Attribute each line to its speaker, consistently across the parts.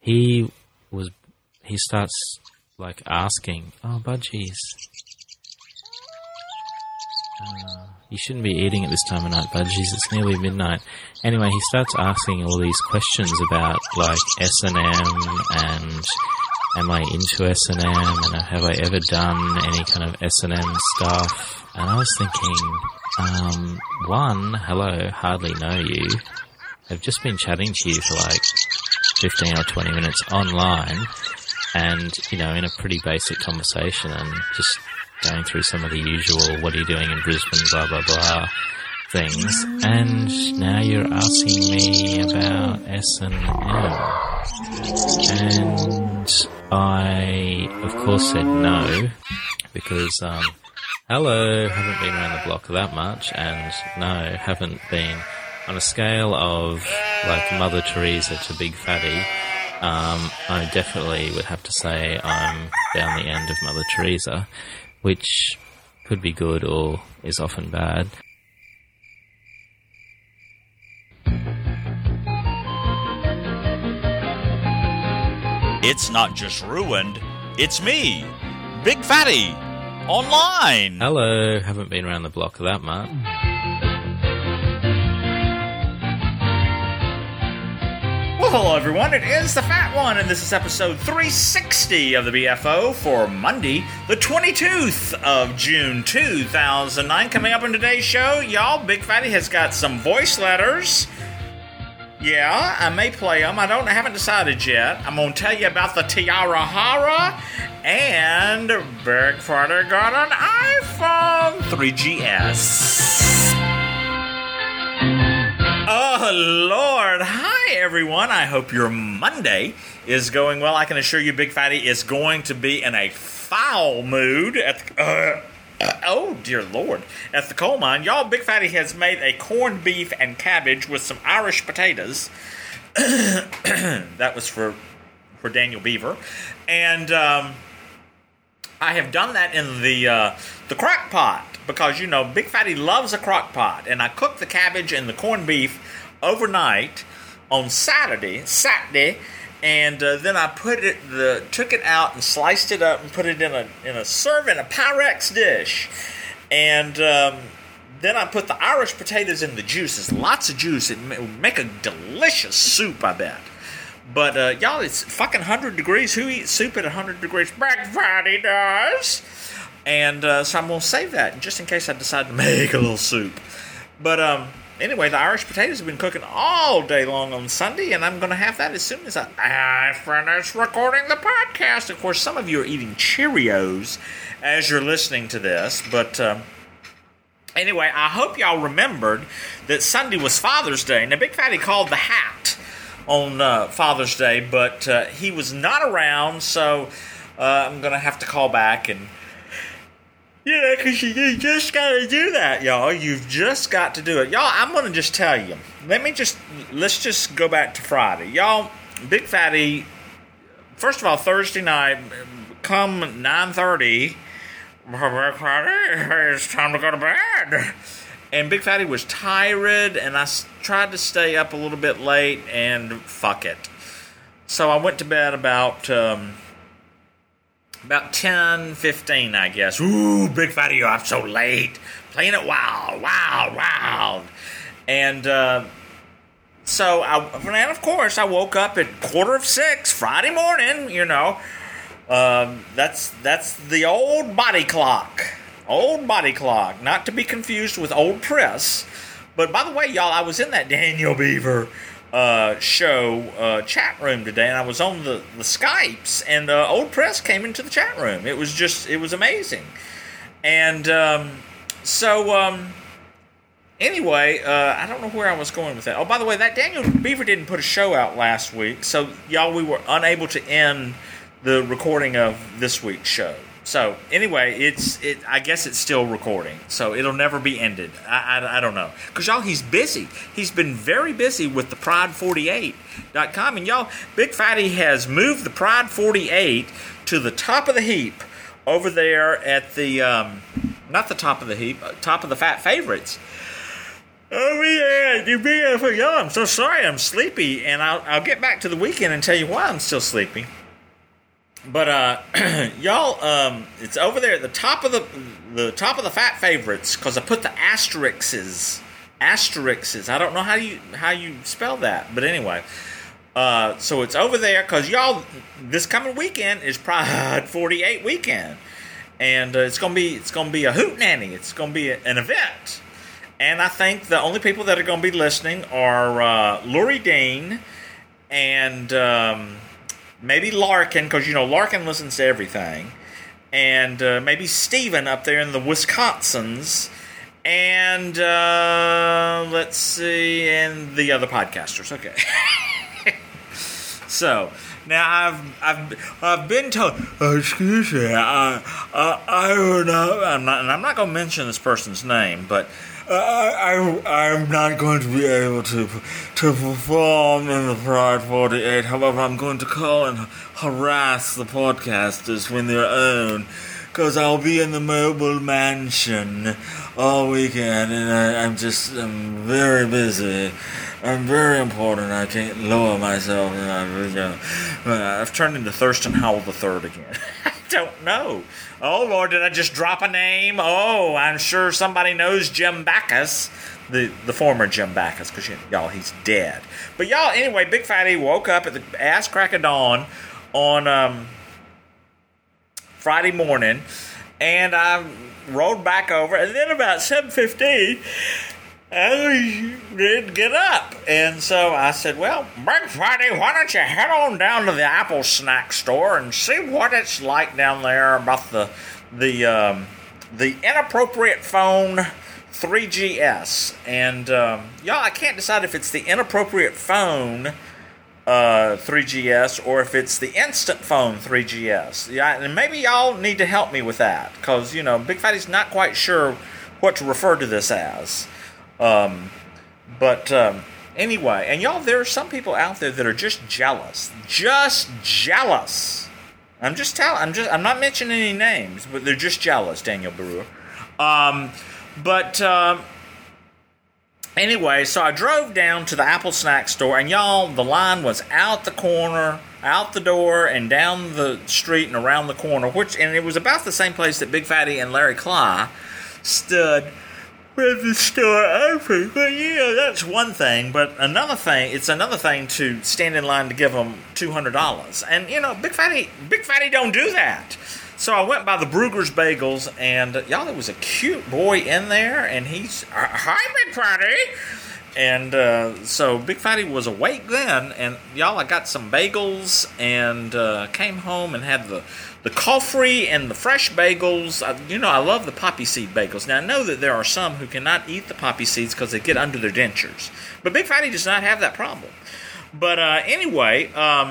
Speaker 1: he starts like asking, "Oh, Budgies, you shouldn't be eating at this time of night, Budgies. It's nearly midnight." Anyway, he starts asking all these questions about like S&M and am I into S&M and have I ever done any kind of S&M stuff? And I was thinking, one, hello, hardly know you. I've just been chatting to you for like 15 or 20 minutes online and, you know, in a pretty basic conversation and just going through some of the usual, what are you doing in Brisbane, blah, blah, blah things. And now you're asking me about S&M. And I, of course, said no because, hello, haven't been around the block that much, and no, haven't been on a scale of like Mother Teresa to Big Fatty. I definitely would have to say I'm down the end of Mother Teresa, which could be good or is often bad.
Speaker 2: It's not just ruined, it's me, Big Fatty, online.
Speaker 1: Hello, haven't been around the block that much.
Speaker 2: Well, hello everyone, it is the Fat One, and this is episode 360 of the BFO for Monday, the 22th of June, 2009. Coming up on today's show, y'all, Big Fatty has got some voice letters. Yeah, I may play them. I haven't decided yet. I'm going to tell you about the Tiara Hara, and Big Fatty got an iPhone 3GS. Oh, Lord. Hi, everyone. I hope your Monday is going well. I can assure you Big Fatty is going to be in a foul mood oh, dear Lord. At the coal mine. Y'all, Big Fatty has made a corned beef and cabbage with some Irish potatoes. That was for Daniel Beaver. And I have done that in the crock pot because, you know, Big Fatty loves a crock pot. And I cooked the cabbage and the corned beef overnight on Saturday, and then I took it out and sliced it up and put it in a Pyrex dish, and then I put the Irish potatoes in the juices, lots of juice. It would make a delicious soup, I bet. But y'all, it's fucking 100 degrees. Who eats soup at 100 degrees? Big Fatty does. And so I'm gonna save that just in case I decide to make a little soup. But anyway, the Irish potatoes have been cooking all day long on Sunday, and I'm going to have that as soon as I finish recording the podcast. Of course, some of you are eating Cheerios as you're listening to this, but anyway, I hope y'all remembered that Sunday was Father's Day. Now, Big Fatty called the hat on Father's Day, but he was not around, so I'm going to have to call back and... Yeah, because you just got to do that, y'all. You've just got to do it. Y'all, I'm going to just tell you. Let's just go back to Friday. Y'all, Big Fatty, first of all, Thursday night, come 9:30, Big Fatty, it's time to go to bed. And Big Fatty was tired, and I tried to stay up a little bit late, and fuck it. So I went to bed about 10:15, I guess. Ooh, Big Fatty, you're up so late. Playing it wild. And so, and of course, I woke up at 5:45 Friday morning, you know. That's the old body clock. Old body clock. Not to be confused with old press. But by the way, y'all, I was in that Daniel Beaver show chat room today, and I was on the Skypes, and Old Press came into the chat room. It was amazing. And anyway, I don't know where I was going with that. Oh, by the way, that Daniel Beaver didn't put a show out last week, so y'all, we were unable to end the recording of this week's show. So anyway, I guess it's still recording, so it'll never be ended. I don't know, because y'all, he's busy. He's been very busy with the Pride48.com, and y'all, Big Fatty has moved the Pride 48 to the top of the heap over there at the not the top of the heap, top of the Fat Favorites. Oh, yeah, you be for y'all. I'm so sorry. I'm sleepy, and I'll get back to the weekend and tell you why I'm still sleepy. But y'all, it's over there at the top of the fat favorites because I put the asterisks. I don't know how you spell that, but anyway. So it's over there because y'all, this coming weekend is Pride 48 weekend, and it's gonna be a hootenanny. It's gonna be an event. And I think the only people that are going to be listening are Lori Dean and maybe Larkin, because, Larkin listens to everything. And maybe Steven up there in the Wisconsins. And let's see, and the other podcasters. Okay. So, now I've been told, excuse me, I'm not going to mention this person's name, but I'm not going to be able to perform in the Pride 48. However, I'm going to call and harass the podcasters when they're on, because I'll be in the mobile mansion all weekend, and I'm very busy. I'm very important. I can't lower myself. I've turned into Thurston Howell III again. I don't know. Oh, Lord, did I just drop a name? Oh, I'm sure somebody knows Jim Backus, the former Jim Backus, because, y'all, he's dead. But, y'all, anyway, Big Fatty woke up at the ass crack of dawn on Friday morning, and I rolled back over, and then about 7:15, I didn't get up. And so I said, well, Big Fatty, why don't you head on down to the Apple snack store and see what it's like down there about the inappropriate phone 3GS. And, y'all, I can't decide if it's the inappropriate phone 3GS or if it's the instant phone 3GS. Yeah, and maybe y'all need to help me with that, because, Big Fatty's not quite sure what to refer to this as. Anyway, and y'all, there are some people out there that are just jealous. I'm not mentioning any names, but they're just jealous, Daniel Brewer. Anyway, so I drove down to the Apple snack store, and y'all, the line was out the corner, out the door, and down the street and around the corner, and it was about the same place that Big Fatty and Larry Cly stood with the store open. But that's one thing. But it's another thing to stand in line to give them $200. And Big Fatty don't do that. So I went by the Bruegger's Bagels, and y'all, there was a cute boy in there, and he's, hi, Big Fatty. And so Big Fatty was awake then, and y'all, I got some bagels and came home and had the coffee and the fresh bagels. I love the poppy seed bagels. Now, I know that there are some who cannot eat the poppy seeds because they get under their dentures. But Big Fatty does not have that problem. But anyway,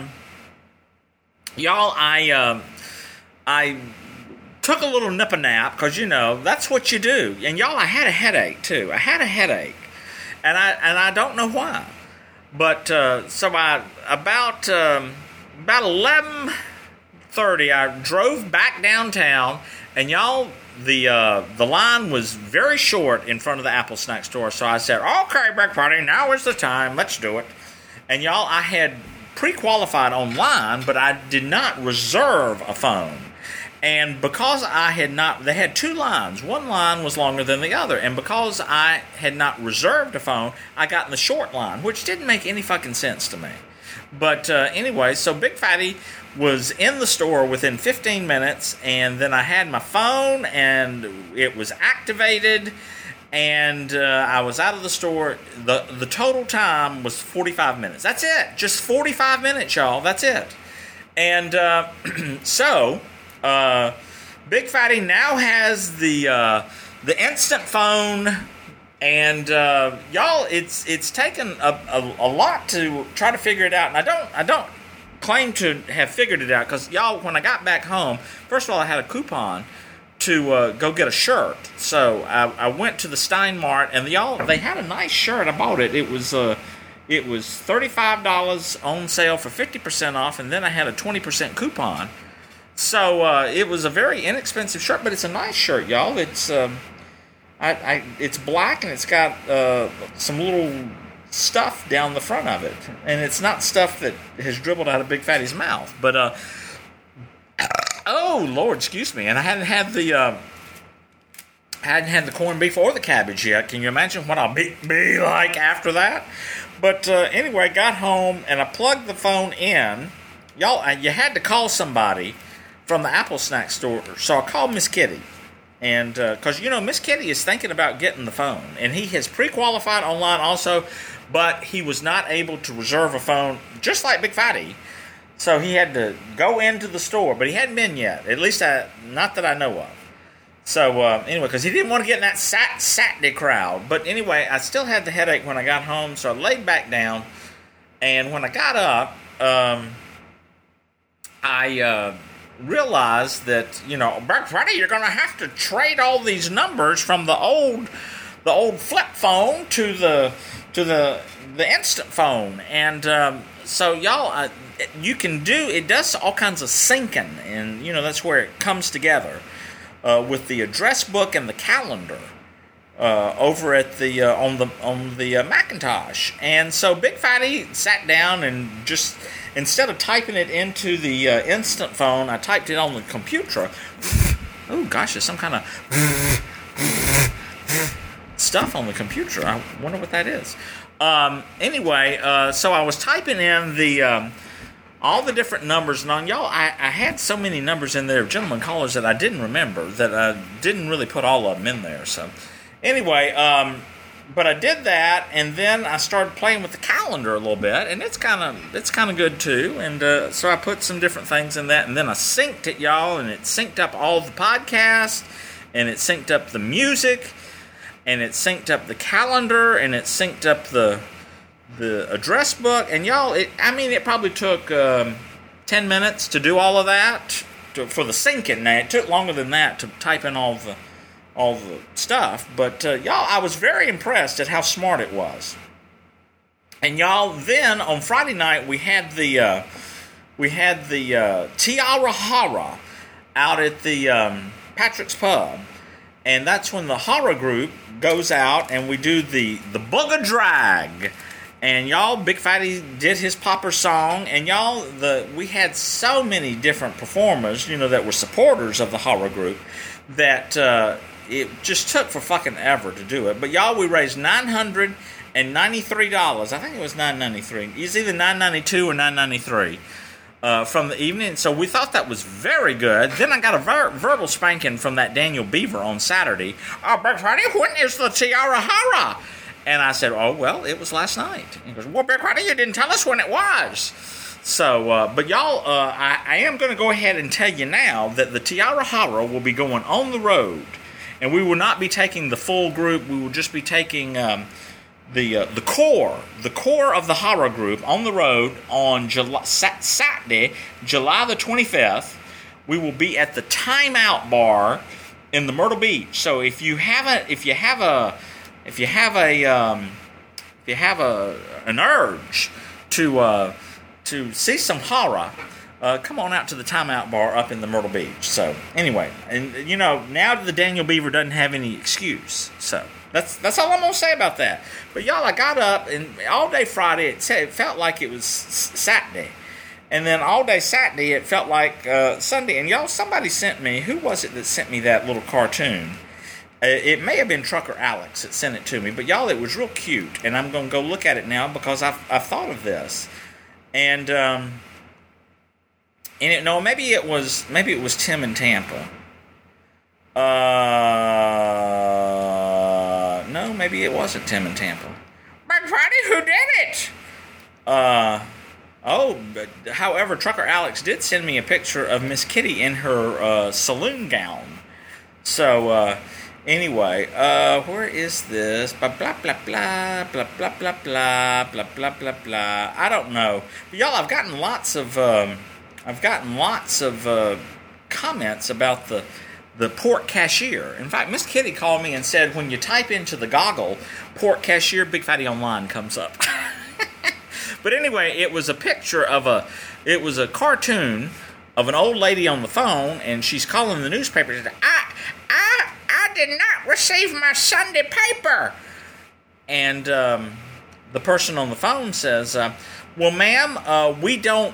Speaker 2: y'all, I took a little nip nap because, that's what you do. And y'all, I had a headache, too. And I don't know why. But so about 11:30, I drove back downtown, and y'all, the line was very short in front of the Apple snack store. So I said, okay, Big Fatty, now is the time. Let's do it. And y'all, I had pre-qualified online, but I did not reserve a phone. And because they had two lines. One line was longer than the other. And because I had not reserved a phone, I got in the short line, which didn't make any fucking sense to me. But anyway, so Big Fatty was in the store within 15 minutes, and then I had my phone, and it was activated, and I was out of the store. The total time was 45 minutes. That's it. Just 45 minutes, y'all. That's it. And so Big Fatty now has the instant phone, and y'all, it's taken a lot to try to figure it out. And I don't claim to have figured it out, because y'all, when I got back home, first of all, I had a coupon to go get a shirt. So I went to the Stein Mart, and y'all, they had a nice shirt. I bought it. It was $35 on sale for 50% off, and then I had a 20% coupon. So it was a very inexpensive shirt, but it's a nice shirt, y'all. It's It's black and it's got some little stuff down the front of it, and it's not stuff that has dribbled out of Big Fatty's mouth. But oh Lord, excuse me, and I hadn't had the corned beef or the cabbage yet. Can you imagine what I'll be like after that? But anyway, I got home and I plugged the phone in. Y'all, you had to call somebody from the Apple Snack store, so I called Miss Kitty. And because, Miss Kitty is thinking about getting the phone. And he has pre-qualified online also, but he was not able to reserve a phone, just like Big Fatty. So he had to go into the store, but he hadn't been yet. At least not that I know of. So anyway, because he didn't want to get in that Saturday crowd. But anyway, I still had the headache when I got home, so I laid back down. And when I got up, I realized that, Big Fatty, you're going to have to trade all these numbers from the old flip phone to the instant phone. And so y'all, you can it does all kinds of syncing, and that's where it comes together with the address book and the calendar over at the on the Macintosh. And so Big Fatty sat down and just, instead of typing it into the instant phone, I typed it on the computer. Oh gosh, there's some kind of stuff on the computer. I wonder what that is. Anyway, so I was typing in the all the different numbers, and on y'all, I had so many numbers in there, gentlemen callers, that I didn't remember, that I didn't really put all of them in there. So anyway, but I did that, and then I started playing with the calendar a little bit, and it's kind of good too. And so I put some different things in that, and then I synced it, y'all, and it synced up all the podcasts, and it synced up the music, and it synced up the calendar, and it synced up the address book. And y'all, it probably took 10 minutes to do all of that for the syncing. Now, it took longer than that to type in all the stuff, but y'all, I was very impressed at how smart it was. And y'all, then on Friday night we had the Tiara Horror out at the Patrick's Pub, and that's when the horror group goes out and we do the Booger Drag. And y'all, Big Fatty did his popper song, and y'all, we had so many different performers, that were supporters of the horror group, that it just took for fucking ever to do it. But y'all, we raised $993. I think it was $993. It's either $992 or $993 from the evening. So we thought that was very good. Then I got a verbal spanking from that Daniel Beaver on Saturday. Oh, Big Fatty, when is the Tiara Horror? And I said, oh, well, it was last night. He goes, well, Big Fatty, you didn't tell us when it was. So, but y'all, I am going to go ahead and tell you now that the Tiara Horror will be going on the road. And we will not be taking the full group. We will just be taking the core of the horror group on the road on Saturday, July the 25th. We will be at the Timeout Bar in the Myrtle Beach. So if you have an urge to see some horror, come on out to the Timeout Bar up in the Myrtle Beach. So anyway, and now the Daniel Beaver doesn't have any excuse. So that's all I'm gonna say about that. But y'all, I got up, and all day Friday it felt like it was Saturday, and then all day Saturday it felt like Sunday. And y'all, somebody sent me. Who was it that sent me that little cartoon? It may have been Trucker Alex that sent it to me, but y'all, it was real cute, and I'm gonna go look at it now because I've thought of this, and maybe it was Tim in Tampa. No, maybe it wasn't Tim in Tampa. Big Fatty, who did it? However, Trucker Alex did send me a picture of Miss Kitty in her saloon gown. So, anyway, where is this? Blah, blah, blah, blah, blah, blah, blah, blah, blah, blah, blah, blah. I don't know. But y'all, I've gotten lots of comments about the port cashier. In fact, Miss Kitty called me and said when you type into the goggle port cashier, Big Fatty Online comes up. But anyway, it was a picture of a cartoon of an old lady on the phone, and she's calling the newspaper. She said, I did not received my Sunday paper. And the person on the phone says, well, ma'am, we don't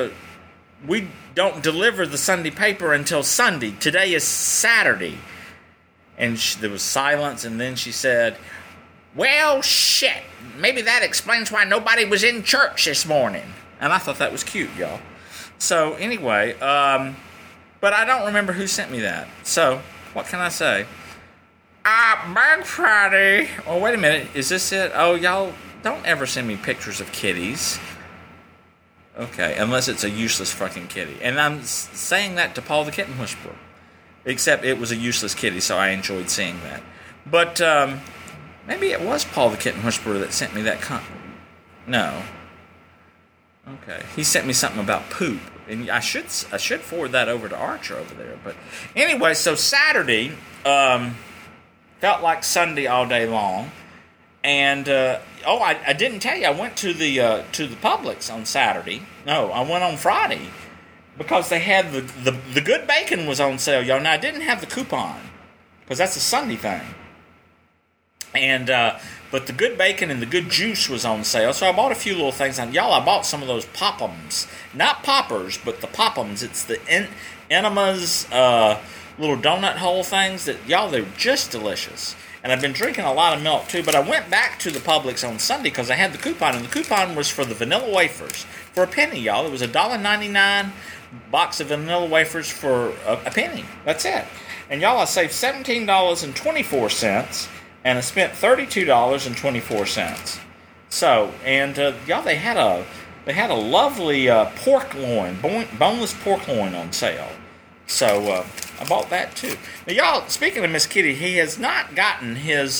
Speaker 2: deliver the Sunday paper until Sunday. Today is Saturday. And there was silence, and then she said, well, shit. Maybe that explains why nobody was in church this morning. And I thought that was cute, y'all. So, anyway, but I don't remember who sent me that. So, what can I say? Big Friday. Oh, wait a minute. Is this it? Oh, y'all, don't ever send me pictures of kitties. Okay, unless it's a useless fucking kitty. And I'm saying that to Paul the Kitten Whisperer. Except it was a useless kitty, so I enjoyed seeing that. But, maybe it was Paul the Kitten Whisperer that sent me that No. Okay. He sent me something about poop. And I should forward that over to Archer over there. But anyway, so Saturday felt like Sunday all day long. And I didn't tell you, I went to the Publix on Saturday. No, I went on Friday because they had the good bacon was on sale, y'all. Now I didn't have the coupon because that's a Sunday thing. And but the good bacon and the good juice was on sale, so I bought a few little things. And y'all, I bought some of those Pop'ems, not poppers, but the Pop'ems. It's the enemas, little donut hole things that y'all, they're just delicious. And I've been drinking a lot of milk too. But I went back to the Publix on Sunday because I had the coupon, and the coupon was for the vanilla wafers for a penny, y'all. It was $1.99 box of vanilla wafers for a penny. That's it. And y'all, I saved $17.24. And I spent $32.24. So, and y'all, they had a lovely pork loin, boneless pork loin on sale. So I bought that too. Now, y'all, speaking of Miss Kitty, he has not gotten his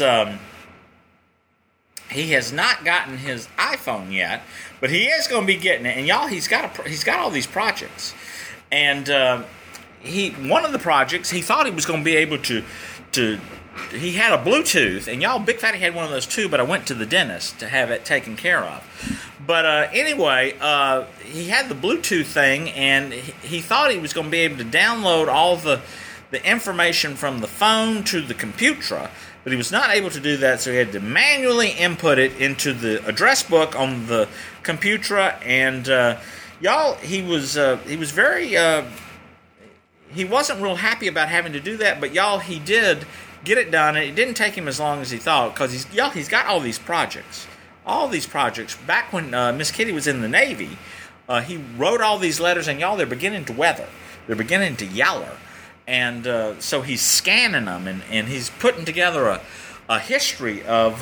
Speaker 2: iPhone yet, but he is going to be getting it. And y'all, he's got all these projects, and one of the projects he thought he was going to be able to. He had a Bluetooth, and y'all, Big Fatty had one of those too, but I went to the dentist to have it taken care of. But anyway, he had the Bluetooth thing, and he thought he was going to be able to download all the information from the phone to the computer, but he was not able to do that, so he had to manually input it into the address book on the computer, and y'all, he was very... he wasn't real happy about having to do that, but y'all, he did get it done, and it didn't take him as long as he thought, because he's got all these projects. Back when Miss Kitty was in the Navy, he wrote all these letters, and y'all, they're beginning to weather. They're beginning to yaller. And so he's scanning them, and he's putting together a history of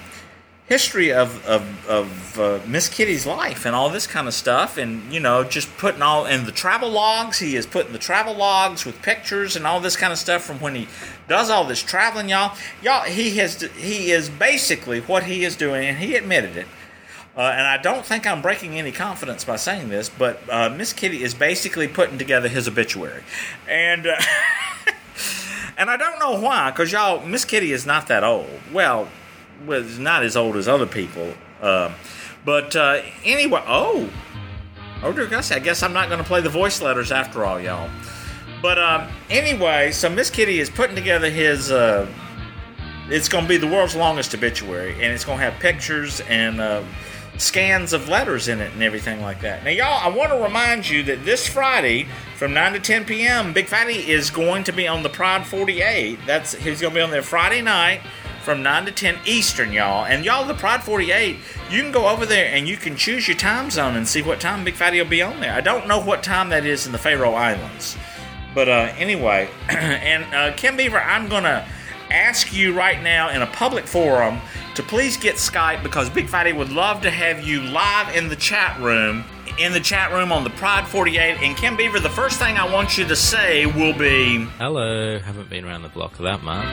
Speaker 2: Miss Kitty's life and all this kind of stuff, and just putting all in the travel logs. He is putting the travel logs with pictures and all this kind of stuff from when he does all this traveling, y'all. He is basically what he is doing, and he admitted it. And I don't think I'm breaking any confidence by saying this, but Miss Kitty is basically putting together his obituary, and and I don't know why, because y'all, Miss Kitty is not that old. Well, it's not as old as other people. But anyway, oh dear gosh, I guess I'm not going to play the voice letters after all, y'all. But anyway, so Miss Kitty is putting together his, it's going to be the world's longest obituary, and it's going to have pictures and scans of letters in it and everything like that. Now, y'all, I want to remind you that this Friday from 9 to 10 p.m., Big Fatty is going to be on the Pride 48. He's going to be on there Friday night from 9 to 10 Eastern, y'all. And y'all, the Pride 48, you can go over there and you can choose your time zone and see what time Big Fatty will be on there. I don't know what time that is in the Faroe Islands. But anyway, and Kim Beaver, I'm going to ask you right now in a public forum to please get Skype, because Big Fatty would love to have you live in the chat room on the Pride 48. And Kim Beaver, the first thing I want you to say will be,
Speaker 1: hello, haven't been around the block that much.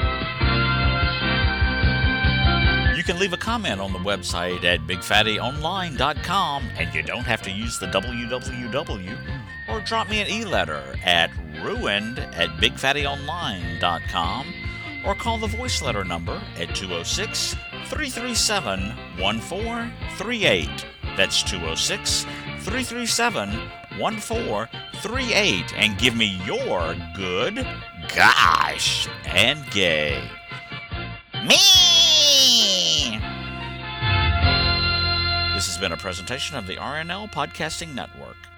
Speaker 2: You can leave a comment on the website at bigfattyonline.com, and you don't have to use the www, or drop me an e-letter at ruined@bigfattyonline.com, or call the voice letter number at 206-337-1438. That's 206-337-1438, and give me your good, gosh, and gay. Me! This has been a presentation of the RNL Podcasting Network.